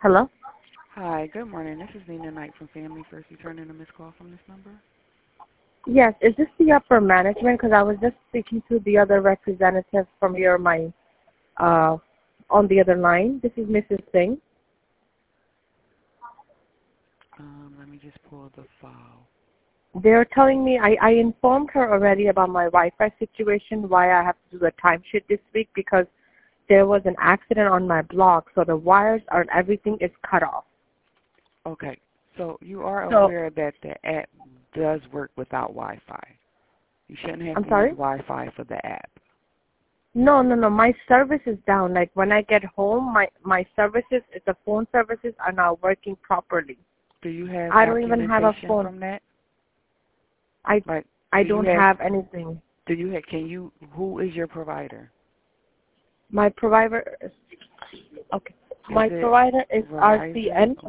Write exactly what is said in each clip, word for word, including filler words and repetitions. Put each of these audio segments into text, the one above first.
Hello? Hi, good morning. This is Nina Knight from Family First, returning a missed call from this number. Yes, is this the upper management? Because I was just speaking to the other representative from your my uh, on the other line. This is Missus Singh. Um, let me just pull the file. They're telling me I, I informed her already about my Wi-Fi situation, why I have to do the timesheet this week, because there was an accident on my block, so the wires and everything is cut off. Okay, so you are So, aware that the app does work without Wi-Fi. You shouldn't have I'm to sorry? use Wi-Fi for the app. No, no, no. My service is down. Like when I get home, my my services, the phone services are not working properly. Do you have I don't even have a documentation phone. from that? I Like, I do you don't have, have anything. do you have, can you, who is your provider? My provider is okay. Is My it provider is R C Verizon? N. Or-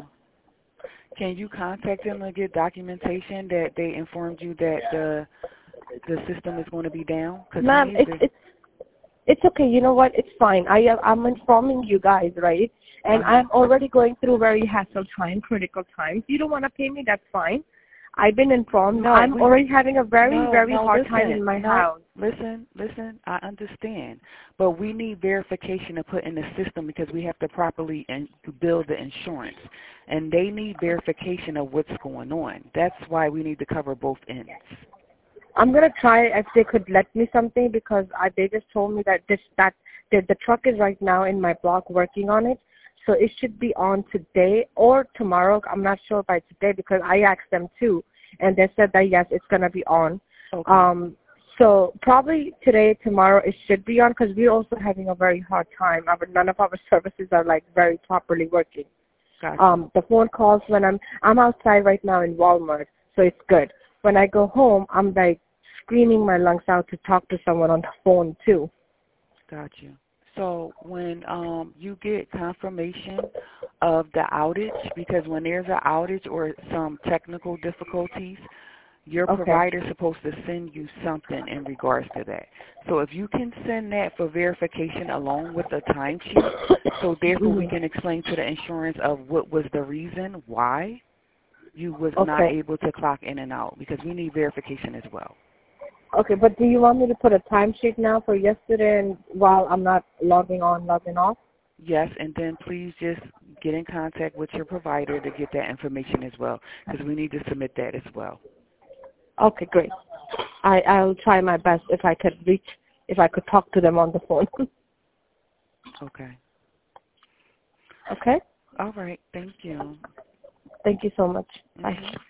Can you contact them and get documentation that they informed you that the the system is going to be down? Because we Ma'am, need it's this. it's it's okay. You know what? It's fine. I am I'm informing you guys, right? And Uh-huh. I'm already going through very hassle time, critical times. You don't want to pay me? That's fine. I've been informed. No, I'm we already having a very no very no hard time listen in my no house. listen listen. I understand, but we need verification to put in the system because we have to properly in, build the insurance, and they need verification of what's going on. That's why we need to cover both ends. I'm gonna try if they could let me something because I, they just told me that this that the, the truck is right now in my block working on it, so it should be on today or tomorrow. I'm not sure by today because I asked them too, and they said that yes, it's gonna be on. Okay. Um, so probably today, tomorrow, it should be on because we're also having a very hard time. Our, none of our services are like very properly working. Gotcha. Um, the phone calls when I'm I'm outside right now in Walmart, so it's good. When I go home, I'm like screaming my lungs out to talk to someone on the phone too. Gotcha. So when um you get confirmation of the outage, because when there's an outage or some technical difficulties, your Okay. provider is supposed to send you something in regards to that. So if you can send that for verification along with the timesheet, so therefore we Mhm. can explain to the insurance of what was the reason why you was not Okay. able to clock in and out, because we need verification as well. Okay, but do you want me to put a timesheet now for yesterday and while I'm not logging on, logging off? Yes, and then please just get in contact with your provider to get that information as well, because we need to submit that as well. Okay, great. I I'll try my best if I could reach, if I could talk to them on the phone. Okay. Okay. All right. Thank you. Thank you so much. Bye. Mm-hmm.